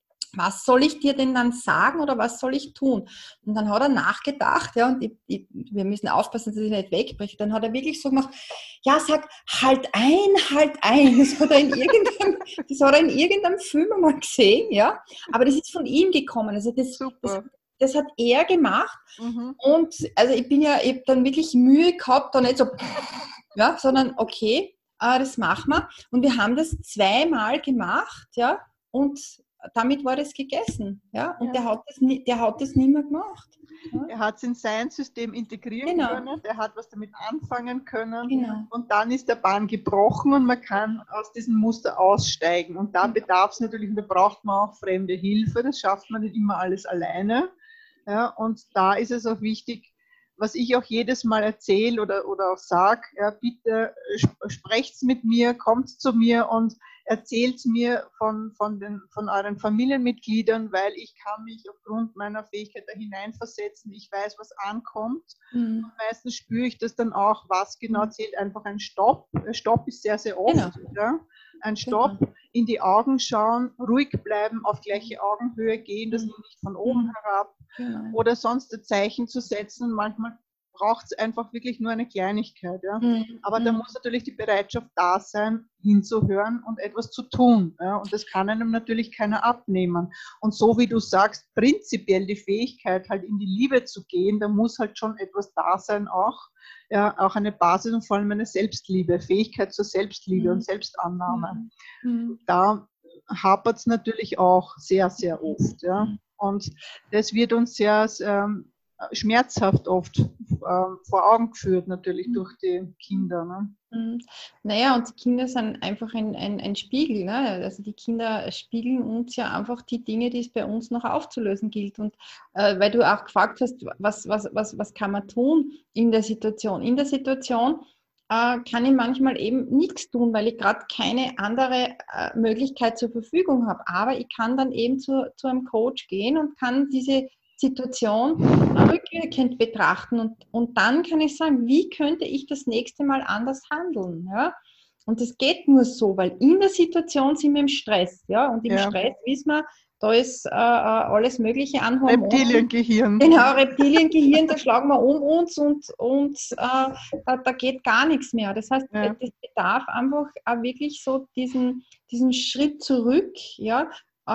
was soll ich dir denn dann sagen oder was soll ich tun? Und dann hat er nachgedacht, ja, und ich, ich, wir müssen aufpassen, dass ich nicht wegbreche. Dann hat er wirklich so gemacht, ja, sag, halt ein, halt ein. Das hat er in irgendeinem, das hat er in irgendeinem Film einmal gesehen, ja. Aber das ist von ihm gekommen. Also das, das, das hat er gemacht. Mhm. Und also ich bin ja, ich habe dann wirklich Mühe gehabt, da nicht so, ja, sondern okay, äh, das machen wir. Und wir haben das zweimal gemacht, ja, und damit war das gegessen, ja, und ja. Der, hat das nie, der hat das nie mehr gemacht. Ja? Er hat es in sein System integrieren genau. können, er hat was damit anfangen können genau. Und dann ist der Bahn gebrochen und man kann aus diesem Muster aussteigen. Und da bedarf es natürlich, da braucht man auch fremde Hilfe, das schafft man nicht immer alles alleine. Ja, und da ist es auch wichtig, was ich auch jedes Mal erzähle oder, oder auch sage, ja, bitte sprecht mit mir, kommt zu mir und erzählt mir von, von, den, von euren Familienmitgliedern, weil ich kann mich aufgrund meiner Fähigkeit da hineinversetzen. Ich weiß, was ankommt. Mhm. Und meistens spüre ich das dann auch, was genau zählt. Einfach ein Stopp. Ein Stopp ist sehr, sehr oft. Genau. Ja? Ein Stopp, genau. In die Augen schauen, ruhig bleiben, auf gleiche Augenhöhe gehen, das nicht von oben herab. Genau. Oder sonst ein Zeichen zu setzen. Manchmal braucht es einfach wirklich nur eine Kleinigkeit. Ja? Mhm. Aber da muss natürlich die Bereitschaft da sein, hinzuhören und etwas zu tun. Ja? Und das kann einem natürlich keiner abnehmen. Und so wie du sagst, prinzipiell die Fähigkeit, halt in die Liebe zu gehen, da muss halt schon etwas da sein auch. Ja, auch eine Basis und vor allem eine Selbstliebe, Fähigkeit zur Selbstliebe mhm. und Selbstannahme. Mhm. Da hapert es natürlich auch sehr, sehr oft. Ja? Und das wird uns sehr ähm, schmerzhaft oft ähm, vor Augen geführt, natürlich durch die Kinder. Ne? Mhm. Naja, und die Kinder sind einfach ein, ein, ein Spiegel. Ne? Also die Kinder spiegeln uns ja einfach die Dinge, die es bei uns noch aufzulösen gilt. Und äh, weil du auch gefragt hast, was, was, was, was kann man tun in der Situation? In der Situation äh, kann ich manchmal eben nichts tun, weil ich gerade keine andere äh, Möglichkeit zur Verfügung habe. Aber ich kann dann eben zu, zu einem Coach gehen und kann diese Situation rückwirkend betrachten und, und dann kann ich sagen, wie könnte ich das nächste Mal anders handeln, ja? Und das geht nur so, weil in der Situation sind wir im Stress, ja, und im ja. Stress wissen wir, da ist äh, alles Mögliche an Hormonen. Reptiliengehirn. Genau, Reptiliengehirn, da schlagen wir um uns und, und äh, da, da geht gar nichts mehr. Das heißt, ja. das bedarf einfach auch wirklich so diesen, diesen Schritt zurück, ja,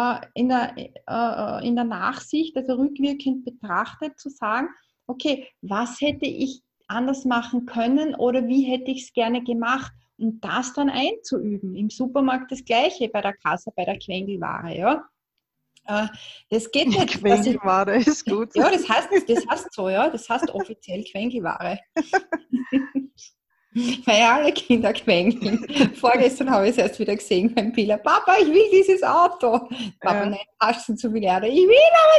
In der, in der Nachsicht, also rückwirkend betrachtet, zu sagen, okay, was hätte ich anders machen können oder wie hätte ich es gerne gemacht, und das dann einzuüben. Im Supermarkt das Gleiche, bei der Kasse, bei der Quengelware, ja. Das geht nicht. Quengelware ich, ist gut. Ja, das heißt, das heißt so, ja, das heißt offiziell Quengelware. Weil ja alle Kinder quengeln. Vorgestern habe ich es erst wieder gesehen beim Pila. Papa, ich will dieses Auto. Papa, Ja. nein, hast du zu viel Erde. Ich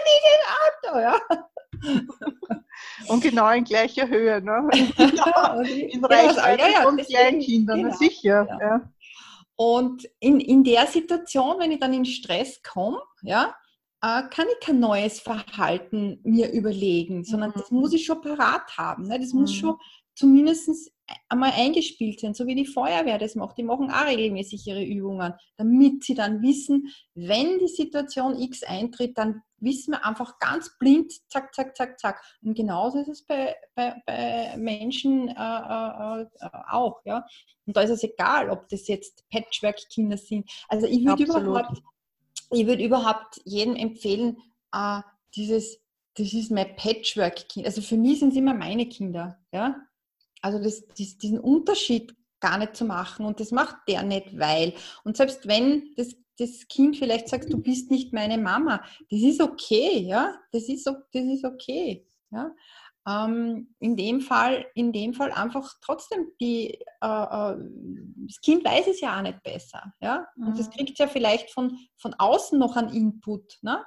will aber dieses Auto, ja. Und genau in gleicher Höhe, ne? Und ich- In genau, Reichweite ja, ja, von deswegen, Kleinkindern, genau, na sicher. genau. Ja. Und in, in der Situation, wenn ich dann in Stress komme, ja, äh, kann ich kein neues Verhalten mir überlegen, sondern das muss ich schon parat haben. Ne? Das muss Mhm. schon zumindest einmal eingespielt sein, so wie die Feuerwehr das macht. Die machen auch regelmäßig ihre Übungen, damit sie dann wissen, wenn die Situation X eintritt, dann wissen wir einfach ganz blind, zack, zack, zack, zack. Und genauso ist es bei, bei, bei Menschen äh, äh, äh, auch. Ja? Und da ist es egal, ob das jetzt Patchwork-Kinder sind. Also ich würde überhaupt, ich würde überhaupt jedem empfehlen, äh, dieses, das ist mein Patchwork-Kind. Also für mich sind es immer meine Kinder. Ja? Also das, das, diesen Unterschied gar nicht zu machen. Und das macht der nicht, weil. Und selbst wenn das, das Kind vielleicht sagt, du bist nicht meine Mama, das ist okay. Ja? Das ist, das ist okay. Ja? Ähm, in dem Fall, in dem Fall einfach trotzdem die, äh, äh, das Kind weiß es ja auch nicht besser, ja, und das kriegt ja vielleicht von, von außen noch einen Input, ne?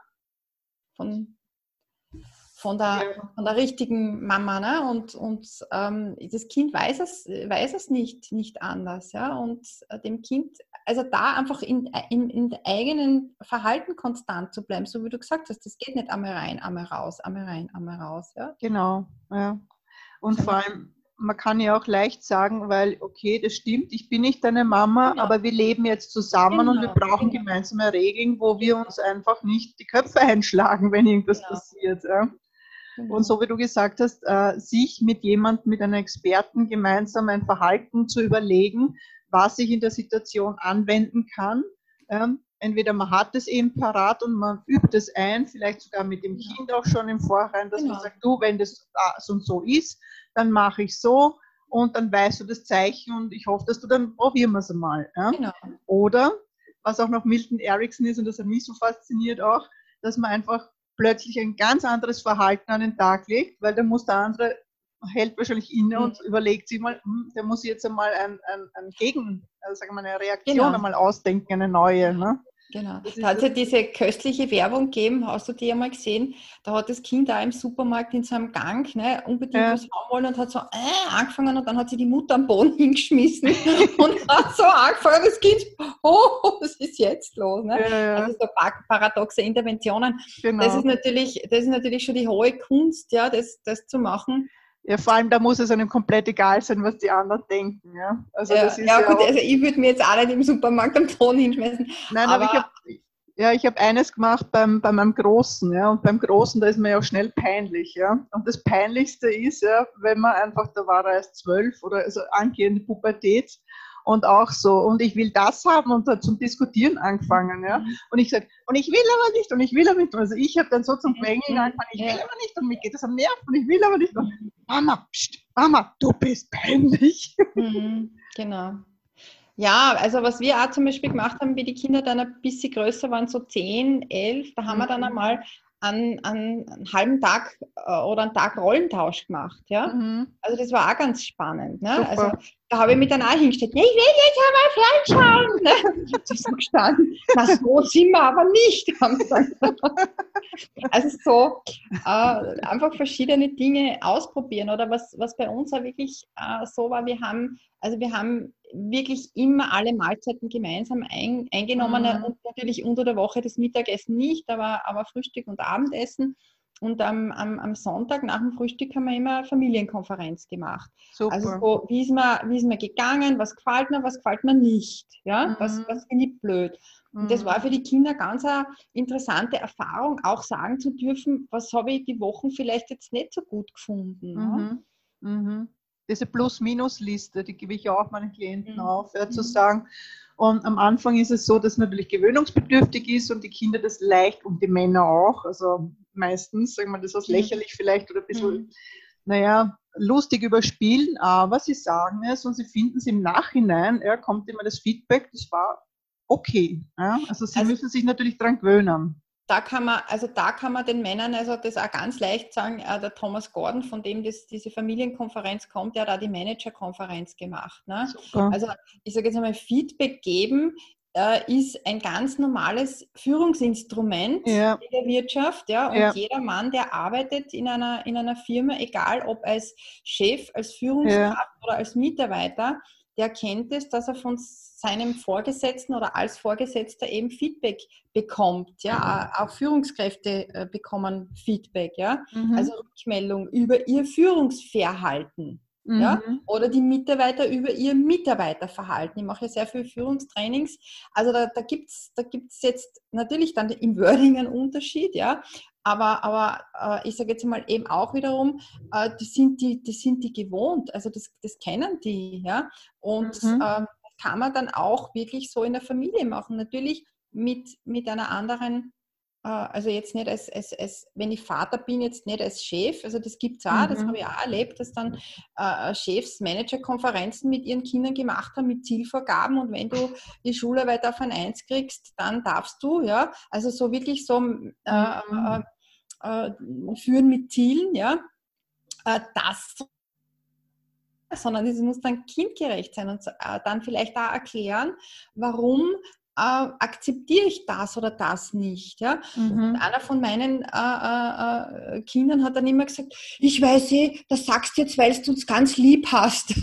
Von, von der, Ja. von der richtigen Mama, ne? Und, und ähm, das Kind weiß es, weiß es nicht, nicht anders, ja, und äh, dem Kind, also da einfach in, in, in der eigenen Verhalten konstant zu bleiben, so wie du gesagt hast, das geht nicht einmal rein, einmal raus, einmal rein, einmal raus, ja. Genau, ja. Und Genau. vor allem, man kann ja auch leicht sagen, weil, okay, das stimmt, ich bin nicht deine Mama, Genau. aber wir leben jetzt zusammen Genau, und wir brauchen genau. gemeinsame Regeln, wo wir uns einfach nicht die Köpfe einschlagen, wenn irgendwas Genau. passiert. Ja. Genau. Und so wie du gesagt hast, äh, sich mit jemandem, mit einem Experten gemeinsam ein Verhalten zu überlegen, was ich in der Situation anwenden kann. Ähm, entweder man hat es eben parat und man übt es ein, vielleicht sogar mit dem Genau. Kind auch schon im Vorhinein, dass Genau. man sagt, du, wenn das so und so ist, dann mache ich so und dann weißt du das Zeichen und ich hoffe, dass du dann, probieren wir es einmal. Ja? Genau. Oder, was auch noch Milton Erickson ist und das hat mich so fasziniert auch, dass man einfach plötzlich ein ganz anderes Verhalten an den Tag legt, weil dann muss der andere, hält wahrscheinlich inne Mhm. und überlegt sich mal, hm, der muss jetzt einmal ein, ein, ein Gegen, also sagen wir eine Reaktion Genau. einmal ausdenken, eine neue. Ne? Genau. Das Da hat es ja ist diese köstliche Werbung gegeben, hast du die einmal gesehen? Da hat das Kind da im Supermarkt in seinem Gang, ne, unbedingt Ja. was haben wollen und hat so äh, angefangen und dann hat sie die Mutter am Boden hingeschmissen und hat so angefangen, das Kind, oh, was ist jetzt los? Ne? Ja, ja. Also so par- paradoxe Interventionen. Genau. Das ist natürlich, das ist natürlich schon die hohe Kunst, ja, das, das zu machen. Ja, vor allem, da muss es einem komplett egal sein, was die anderen denken. Ja, also Ja, das ist ja, ja gut, auch, also ich würde mir jetzt auch nicht im Supermarkt am Boden hinschmeißen. nein, aber, aber ich habe ja, ich habe eines gemacht beim, bei meinem Großen, ja, und beim Großen, da ist man ja auch schnell peinlich, ja, und das Peinlichste ist, ja, wenn man einfach, da war er erst zwölf oder also angehende Pubertät und auch so, und ich will das haben und hat zum Diskutieren angefangen, ja, und ich sage, und ich will aber nicht, und ich will aber nicht, also ich habe dann so zum Quengeln angefangen, ich will Ja. aber nicht, und mir geht das am Nerv, und ich will aber nicht, und Mama, pst, Mama, du bist peinlich. Mhm, genau. Ja, also was wir auch zum Beispiel gemacht haben, wie die Kinder dann ein bisschen größer waren, so zehn, elf, da haben wir dann Mhm. einmal einen, einen, einen halben Tag äh, oder einen Tag Rollentausch gemacht. Ja? Mhm. Also das war auch ganz spannend. Ne? Super. Also da habe ich mich dann auch hingestellt, ja, ich will jetzt einmal fernschauen. Ne? Ich habe so gestanden, na so sind wir aber nicht. Haben sie gesagt. Also so äh, einfach verschiedene Dinge ausprobieren. Oder was, was bei uns auch wirklich äh, so war, wir haben, also wir haben wirklich immer alle Mahlzeiten gemeinsam ein, eingenommen Mhm. und natürlich unter der Woche das Mittagessen nicht, aber, aber Frühstück und Abendessen. Und am, am, am Sonntag nach dem Frühstück haben wir immer eine Familienkonferenz gemacht. Super. Also so, wie ist mir, wie ist mir gegangen, was gefällt mir, was gefällt mir nicht, ja, Mhm. was, was finde ich blöd. Und das war für die Kinder ganz eine interessante Erfahrung, auch sagen zu dürfen, was habe ich die Wochen vielleicht jetzt nicht so gut gefunden. Ne? Mhm. Mhm. Diese Plus-Minus-Liste, die gebe ich auch meinen Klienten Mhm. auf, ja, zu Mhm. sagen. Und am Anfang ist es so, dass es natürlich gewöhnungsbedürftig ist und die Kinder das leicht und die Männer auch, also meistens, sagen wir das was Mhm. lächerlich vielleicht oder ein bisschen, Mhm. naja, lustig überspielen, aber sie sagen es und sie finden es im Nachhinein, ja, kommt immer das Feedback, das war okay. Ja? Also sie Also müssen sich natürlich daran gewöhnen. da kann man, also da kann man den Männern also das auch ganz leicht sagen, äh, der Thomas Gordon, von dem das, diese Familienkonferenz kommt, der hat auch die Managerkonferenz gemacht. Ne? Also ich sage jetzt einmal, Feedback geben äh, ist ein ganz normales Führungsinstrument Ja. in der Wirtschaft. Ja? Und Ja. jeder Mann, der arbeitet in einer, in einer Firma, egal ob als Chef, als Führungskraft Ja. oder als Mitarbeiter, der kennt es, dass er von seinem Vorgesetzten oder als Vorgesetzter eben Feedback bekommt. Ja, auch Führungskräfte äh, bekommen Feedback, ja, Mhm. also Rückmeldung über ihr Führungsverhalten. Mhm. Ja, oder die Mitarbeiter über ihr Mitarbeiterverhalten. Ich mache ja sehr viele Führungstrainings. Also da, da gibt es da gibt's jetzt natürlich dann im Wording einen Unterschied, ja. Aber, aber äh, ich sage jetzt mal eben auch wiederum, äh, die, sind die, die sind die gewohnt, also das, das kennen die, ja. Und Mhm. ähm, das kann man dann auch wirklich so in der Familie machen. Natürlich mit, mit einer anderen, äh, also jetzt nicht als, als, als, wenn ich Vater bin, jetzt nicht als Chef, also das gibt es auch, Mhm. das habe ich auch erlebt, dass dann äh, Chefs Managerkonferenzen mit ihren Kindern gemacht haben, mit Zielvorgaben, und wenn du die Schularbeit auf ein Eins kriegst, dann darfst du, ja, also so wirklich so äh, Mhm. äh, äh, führen mit Zielen, ja, äh, das sondern es muss dann kindgerecht sein und äh, dann vielleicht auch erklären, warum äh, akzeptiere ich das oder das nicht. Ja? Mhm. Und einer von meinen äh, äh, Kindern hat dann immer gesagt, ich weiß eh, das sagst du jetzt, weil du uns ganz lieb hast.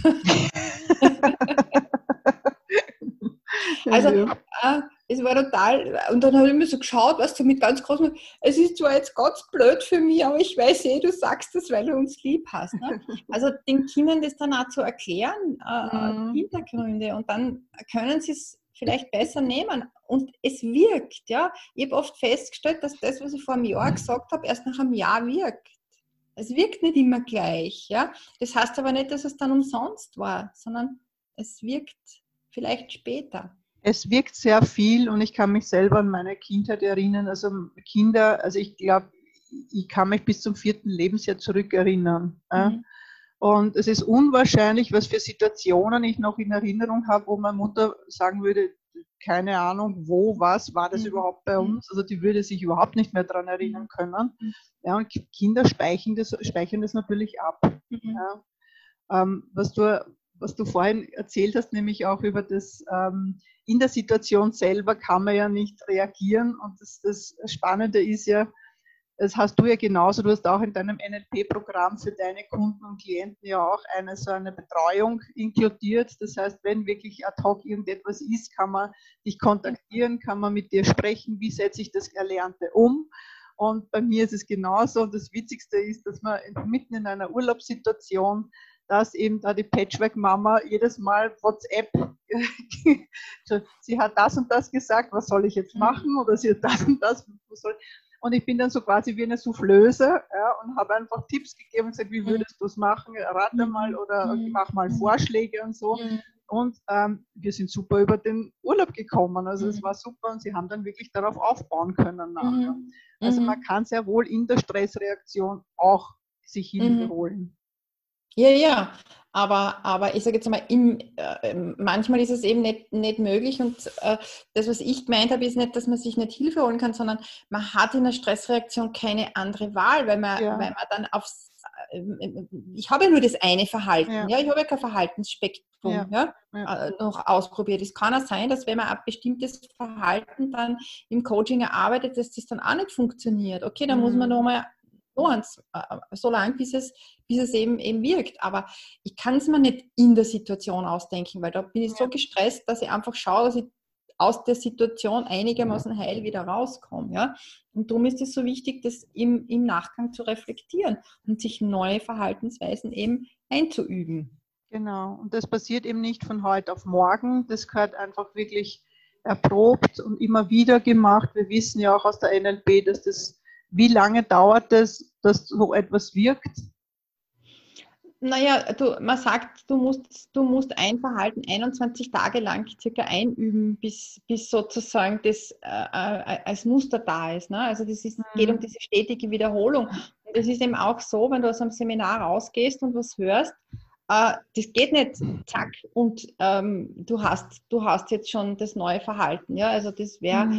Also äh, es war total, und dann habe ich mir so geschaut, was du mit ganz großem, es ist zwar jetzt ganz blöd für mich, aber ich weiß eh, du sagst das, weil du uns lieb hast. Ne? Also den Kindern das dann auch zu erklären, äh, Mhm. die Hintergründe, und dann können sie es vielleicht besser nehmen. Und es wirkt, ja. Ich habe oft festgestellt, dass das, was ich vor einem Jahr gesagt habe, erst nach einem Jahr wirkt. Es wirkt nicht immer gleich, ja. Das heißt aber nicht, dass es dann umsonst war, sondern es wirkt vielleicht später. Es wirkt sehr viel, und ich kann mich selber an meine Kindheit erinnern. Also Kinder, also ich glaube, ich kann mich bis zum vierten Lebensjahr zurückerinnern. Mhm. Und es ist unwahrscheinlich, was für Situationen ich noch in Erinnerung habe, wo meine Mutter sagen würde, keine Ahnung, wo, was, war das mhm. überhaupt bei uns? Also die würde sich überhaupt nicht mehr daran erinnern können. Mhm. Ja, und Kinder speichern das, speichern das natürlich ab. Mhm. Ja. Ähm, was du was du vorhin erzählt hast, nämlich auch über das, ähm, in der Situation selber kann man ja nicht reagieren, und das, das Spannende ist ja, das hast du ja genauso, du hast auch in deinem N L P-Programm für deine Kunden und Klienten ja auch eine so eine Betreuung inkludiert. Das heißt, wenn wirklich ad hoc irgendetwas ist, kann man dich kontaktieren, kann man mit dir sprechen, wie setze ich das Erlernte um. Und bei mir ist es genauso. Und das Witzigste ist, dass man mitten in einer Urlaubssituation, dass eben da die Patchwork-Mama jedes Mal WhatsApp, sie hat das und das gesagt, was soll ich jetzt machen? Oder sie hat das und das, was soll ich? Und ich bin dann so quasi wie eine Soufflöse, ja, und habe einfach Tipps gegeben und gesagt, wie würdest du es machen? Rate mal oder mach mal Vorschläge und so. Und ähm, wir sind super über den Urlaub gekommen. Also es war super, und sie haben dann wirklich darauf aufbauen können nachher. Also man kann sehr wohl in der Stressreaktion auch sich Hilfe holen. Ja, ja, aber, aber ich sage jetzt mal, im, äh, manchmal ist es eben nicht, nicht möglich, und äh, das, was ich gemeint habe, ist nicht, dass man sich nicht Hilfe holen kann, sondern man hat in der Stressreaktion keine andere Wahl, weil man, ja. weil man dann aufs, äh, ich habe ja nur das eine Verhalten, ja, ja ich habe ja kein Verhaltensspektrum ja. Ja, ja. Äh, noch ausprobiert. Es kann auch sein, dass wenn man ein bestimmtes Verhalten dann im Coaching erarbeitet, dass das dann auch nicht funktioniert. Okay, dann mhm. muss man nochmal so lange, bis es, bis es eben, eben wirkt. Aber ich kann es mir nicht in der Situation ausdenken, weil da bin ich so gestresst, dass ich einfach schaue, dass ich aus der Situation einigermaßen heil wieder rauskomme. Ja? Und darum ist es so wichtig, das im, im Nachgang zu reflektieren und sich neue Verhaltensweisen eben einzuüben. Genau. Und das passiert eben nicht von heute auf morgen. Das gehört einfach wirklich erprobt und immer wieder gemacht. Wir wissen ja auch aus der N L P, dass das, wie lange dauert es, dass so etwas wirkt? Naja, du, man sagt, du musst, du musst ein Verhalten einundzwanzig Tage lang circa einüben, bis, bis sozusagen das äh, als Muster da ist. Ne? Also das ist, mhm. geht um diese stetige Wiederholung. Und es ist eben auch so, wenn du aus einem Seminar rausgehst und was hörst, äh, das geht nicht zack und ähm, du hast, du hast jetzt schon das neue Verhalten. Ja? Also das wäre, mhm.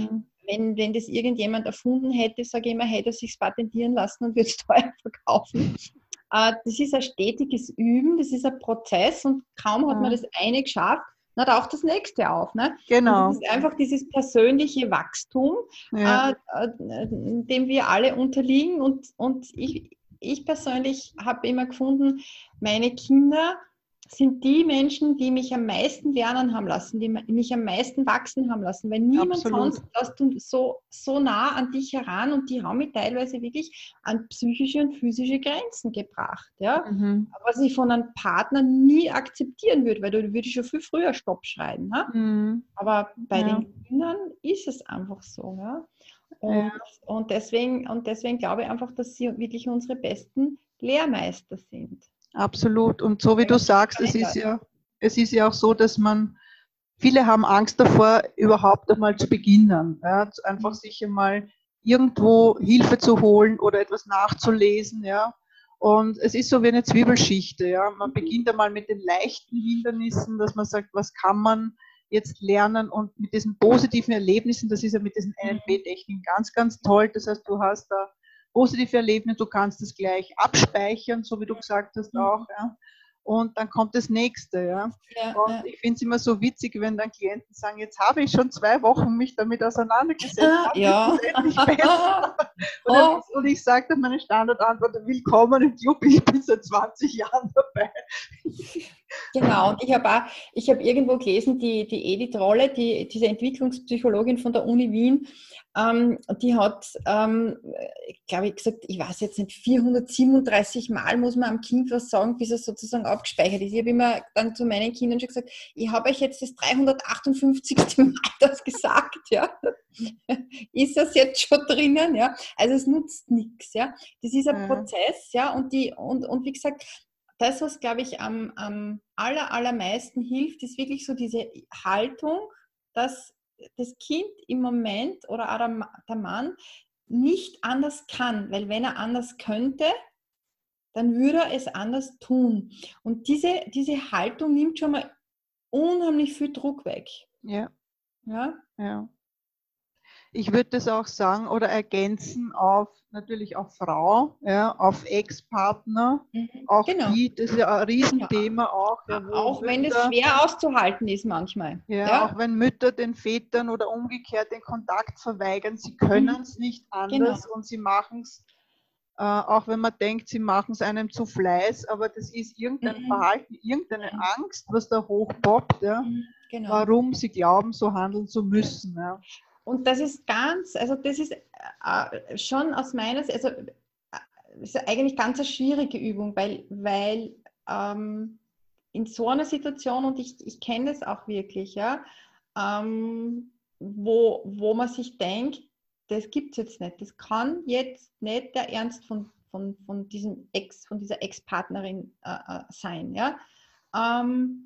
wenn, wenn das irgendjemand erfunden hätte, sage ich immer, hätte er sich patentieren lassen und würde es teuer verkaufen. Äh, das ist ein stetiges Üben, das ist ein Prozess und kaum hat man das eine geschafft, dann taucht das nächste auf. Ne? Genau. Und das ist einfach dieses persönliche Wachstum, Ja. äh, äh, dem wir alle unterliegen. Und, und ich, ich persönlich habe immer gefunden, meine Kinder sind die Menschen, die mich am meisten lernen haben lassen, die mich am meisten wachsen haben lassen, weil niemand Absolut. sonst lässt du so, so nah an dich heran und die haben mich teilweise wirklich an psychische und physische Grenzen gebracht. Ja? Mhm. Was ich von einem Partner nie akzeptieren würde, weil da würde ich schon viel früher Stopp schreiben. Ja? Mhm. Aber bei Ja. den Kindern ist es einfach so. Ja? Und, Ja. und, deswegen, und deswegen glaube ich einfach, dass sie wirklich unsere besten Lehrmeister sind. Absolut. Und so wie du sagst, es ist ja, es ist ja auch so, dass man, viele haben Angst davor, überhaupt einmal zu beginnen. Ja, einfach sich einmal irgendwo Hilfe zu holen oder etwas nachzulesen. Ja. Und es ist so wie eine Zwiebelschichte. Ja. Man beginnt einmal mit den leichten Hindernissen, dass man sagt, was kann man jetzt lernen, und mit diesen positiven Erlebnissen, das ist ja mit diesen N L P-Techniken ganz, ganz toll. Das heißt, du hast da positive Erlebnisse, du kannst es gleich abspeichern, so wie du gesagt hast auch, ja. Und dann kommt das nächste, ja. Ja, und ja. ich finde es immer so witzig, wenn dann Klienten sagen, jetzt habe ich schon zwei Wochen mich damit auseinandergesetzt, Ah, ja. ist es endlich besser. Und, Oh. und ich sage dann meine Standardantwort, willkommen im Club, ich bin seit zwanzig Jahren dabei. Genau, und ich habe auch, ich habe irgendwo gelesen, die, die Edith Rolle, die, diese Entwicklungspsychologin von der Uni Wien, ähm, die hat, ähm, glaube ich, gesagt, ich weiß jetzt nicht, vierhundertsiebenunddreißig Mal muss man am Kind was sagen, bis es sozusagen abgespeichert ist. Ich habe immer dann zu meinen Kindern schon gesagt, ich habe euch jetzt das dreihundertachtundfünfzigste Mal das gesagt, ja. Ist das jetzt schon drinnen, ja? Also es nutzt nichts, ja. Das ist ein Ja. Prozess, ja, und die, und, und wie gesagt, das, was, glaube ich, am, am aller, allermeisten hilft, ist wirklich so diese Haltung, dass das Kind im Moment oder auch der, der Mann nicht anders kann, weil wenn er anders könnte, dann würde er es anders tun. Und diese, diese Haltung nimmt schon mal unheimlich viel Druck weg. Ja. Ja? Ja. Ich würde das auch sagen oder ergänzen auf natürlich auf Frau, ja, auf Ex-Partner, Mhm. auch Genau. die, das ist ja ein Riesenthema auch. Ja, wo Auch wenn es Mütter, schwer auszuhalten ist manchmal. ja, Ja? auch wenn Mütter den Vätern oder umgekehrt den Kontakt verweigern, sie können es nicht anders Genau. und sie machen es, äh, auch wenn man denkt, sie machen es einem zu Fleiß, aber das ist irgendein Mhm. Verhalten, irgendeine Mhm. Angst, was da hochpoppt, ja, Genau. warum sie glauben, so handeln zu müssen. Ja. Und das ist ganz, also das ist äh, schon aus meiner Sicht, also äh, ist eigentlich ganz eine schwierige Übung, weil, weil ähm, in so einer Situation, und ich, ich kenne das auch wirklich, ja, ähm, wo, wo man sich denkt, das gibt es jetzt nicht, das kann jetzt nicht der Ernst von, von, von, diesem Ex, von dieser Ex-Partnerin äh, äh, sein, ja. Ähm,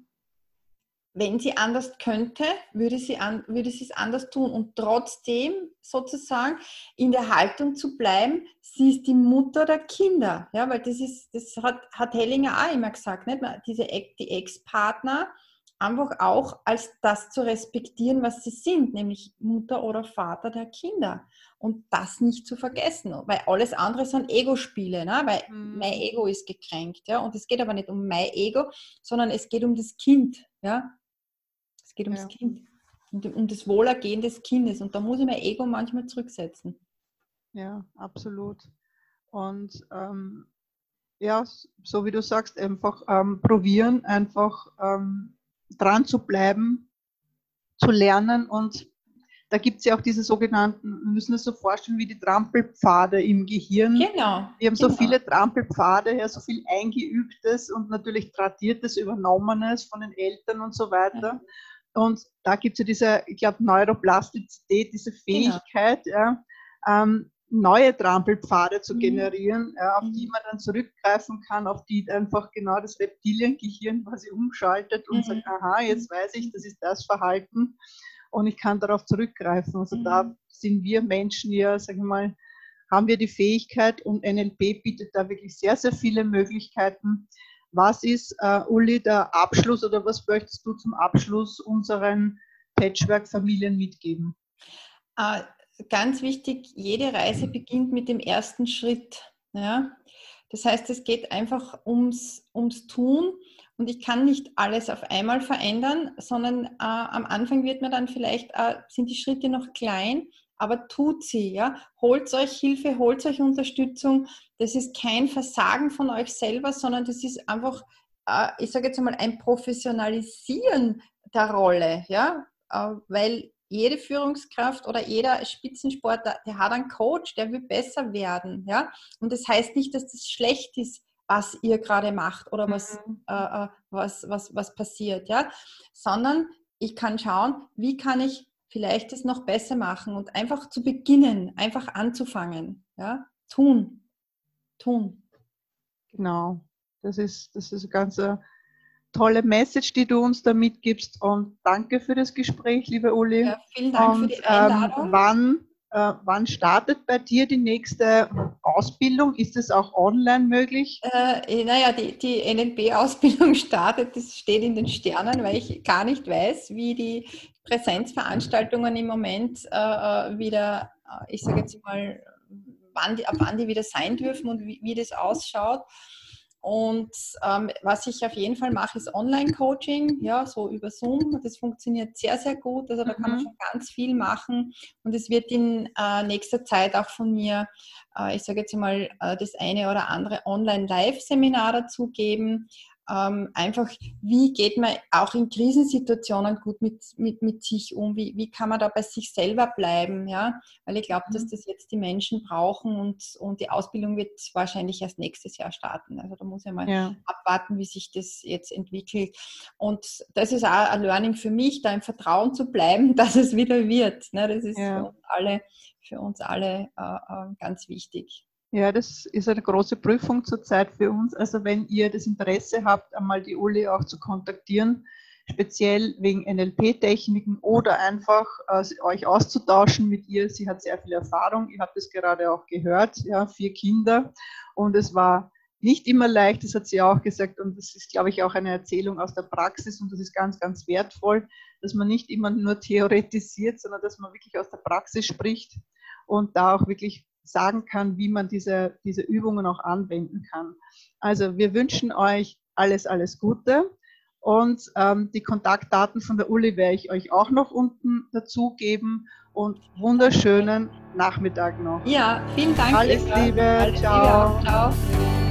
wenn sie anders könnte, würde sie, an, würde sie es anders tun und trotzdem sozusagen in der Haltung zu bleiben, sie ist die Mutter der Kinder, ja, weil das ist, das hat, hat Hellinger auch immer gesagt, nicht? Diese, die Ex-Partner einfach auch als das zu respektieren, was sie sind, nämlich Mutter oder Vater der Kinder und das nicht zu vergessen, weil alles andere sind Ego-Spiele, ne? Weil Mhm. mein Ego ist gekränkt, ja, und es geht aber nicht um mein Ego, sondern es geht um das Kind, ja. Es geht ums Ja. Kind und um das Wohlergehen des Kindes. Und da muss ich mein Ego manchmal zurücksetzen. Ja, absolut. Und ähm, ja, so wie du sagst, einfach ähm, probieren, einfach ähm, dran zu bleiben, zu lernen. Und da gibt es ja auch diese sogenannten, wir müssen es so vorstellen wie die Trampelpfade im Gehirn. Genau. Wir haben genau. so viele Trampelpfade, ja, so viel Eingeübtes und natürlich Tradiertes, Übernommenes von den Eltern und so weiter. Und da gibt es ja diese, ich glaube, Neuroplastizität, diese Fähigkeit, genau. ja, ähm, neue Trampelpfade zu mhm. generieren, ja, auf mhm. die man dann zurückgreifen kann, auf die einfach genau das Reptiliengehirn quasi umschaltet und mhm. sagt, aha, jetzt weiß ich, das ist das Verhalten und ich kann darauf zurückgreifen. Also mhm. da sind wir Menschen ja, sag ich mal, haben wir die Fähigkeit und N L P bietet da wirklich sehr, sehr viele Möglichkeiten. Was ist, äh, Uli, der Abschluss oder was möchtest du zum Abschluss unseren Patchwork-Familien mitgeben? Äh, ganz wichtig, jede Reise beginnt mit dem ersten Schritt. Ja? Das heißt, es geht einfach ums, ums Tun und ich kann nicht alles auf einmal verändern, sondern äh, am Anfang wird man dann vielleicht, äh, sind die Schritte noch klein, aber tut sie. Ja? Holt euch Hilfe, holt euch Unterstützung. Das ist kein Versagen von euch selber, sondern das ist einfach, äh, ich sage jetzt einmal, ein Professionalisieren der Rolle. Ja? Äh, weil jede Führungskraft oder jeder Spitzensportler, der hat einen Coach, der will besser werden. Ja? Und das heißt nicht, dass das schlecht ist, was ihr gerade macht oder was, mhm. äh, was, was, was passiert. Ja? Sondern ich kann schauen, wie kann ich vielleicht es noch besser machen und einfach zu beginnen, einfach anzufangen. Ja? Tun. Tun. Genau. Das ist, das ist eine ganz tolle Message, die du uns da mitgibst, und danke für das Gespräch, liebe Uli. Ja, vielen Dank und, für die Einladung. Ähm, wann, äh, wann startet bei dir die nächste Ausbildung? Ist es auch online möglich? Äh, naja, die, die N L P-Ausbildung startet, das steht in den Sternen, weil ich gar nicht weiß, wie die Präsenzveranstaltungen im Moment äh, wieder, ich sage jetzt mal, wann die, ab wann die wieder sein dürfen und wie, wie das ausschaut. Und ähm, was ich auf jeden Fall mache, ist Online-Coaching, ja, so über Zoom. Das funktioniert sehr, sehr gut. Also da kann man schon ganz viel machen. Und es wird in äh, nächster Zeit auch von mir, äh, ich sage jetzt mal, äh, das eine oder andere Online-Live-Seminar dazu geben. Ähm, einfach, wie geht man auch in Krisensituationen gut mit, mit, mit sich um? Wie, wie kann man da bei sich selber bleiben? Ja? Weil ich glaube, dass das jetzt die Menschen brauchen, und, und die Ausbildung wird wahrscheinlich erst nächstes Jahr starten. Also da muss ich mal ja. abwarten, wie sich das jetzt entwickelt. Und das ist auch ein Learning für mich, da im Vertrauen zu bleiben, dass es wieder wird. Ne? Das ist ja. für uns alle, für uns alle äh, ganz wichtig. Ja, das ist eine große Prüfung zurzeit für uns. Also wenn ihr das Interesse habt, einmal die Uli auch zu kontaktieren, speziell wegen N L P-Techniken oder einfach äh, euch auszutauschen mit ihr. Sie hat sehr viel Erfahrung. Ihr habt es gerade auch gehört, ja, vier Kinder. Und es war nicht immer leicht, das hat sie auch gesagt. Und das ist, glaube ich, auch eine Erzählung aus der Praxis. Und das ist ganz, ganz wertvoll, dass man nicht immer nur theoretisiert, sondern dass man wirklich aus der Praxis spricht und da auch wirklich sagen kann, wie man diese, diese Übungen auch anwenden kann. Also wir wünschen euch alles, alles Gute, und ähm, die Kontaktdaten von der Uli werde ich euch auch noch unten dazu geben, und wunderschönen Nachmittag noch. Ja, vielen Dank. Alles Liebe, alles ciao. Liebe. Ciao.